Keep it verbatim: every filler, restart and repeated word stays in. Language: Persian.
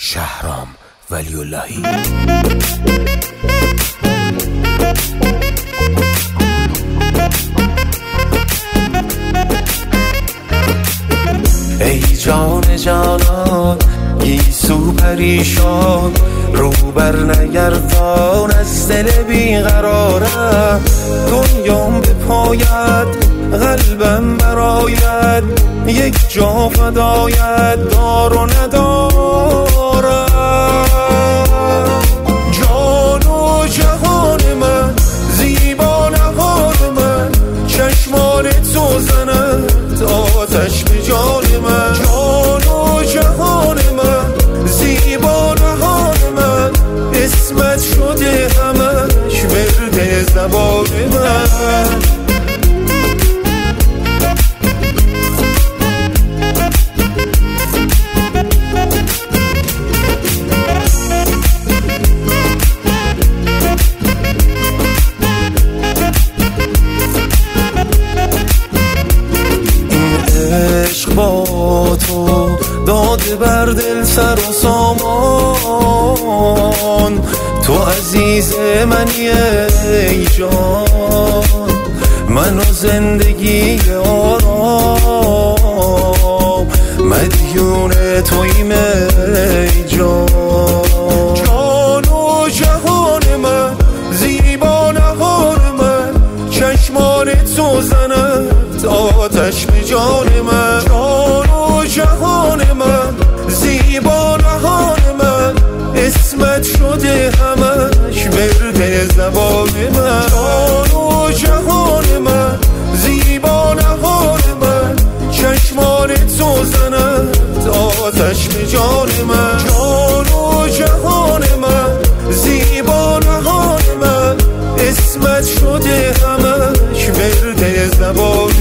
شهرام ولی اللهی. ای جان جانان گیسو پریشان، رو بر نگردان از دل بیقرارم. دنیام به پایت قلبم براید، یک جا فدایت دار و ندارم. جان و جهان من، زیبا نهان من، چشمان تو زند آتش به جان من. جان و جهان من، زیبا نهان من، اسمت شده همش ورد زبان من. با تو داده بر دل سر و سامان، تو عزیز منی ای جان، من و زندگی آرام، مدیون تویم ای جان. جان و جهان من، زیبا نهان من، چشمان تو زند آتش به جان من. جان و جهان من، زیبا نهان من، اسمت شده همش ورد زبان من. جان و جهان من، زیبا نهان من، چشمان تو زند آتش به جان من. جان و جهان من، زیبا نهان من، اسمت شده همش ورد زبان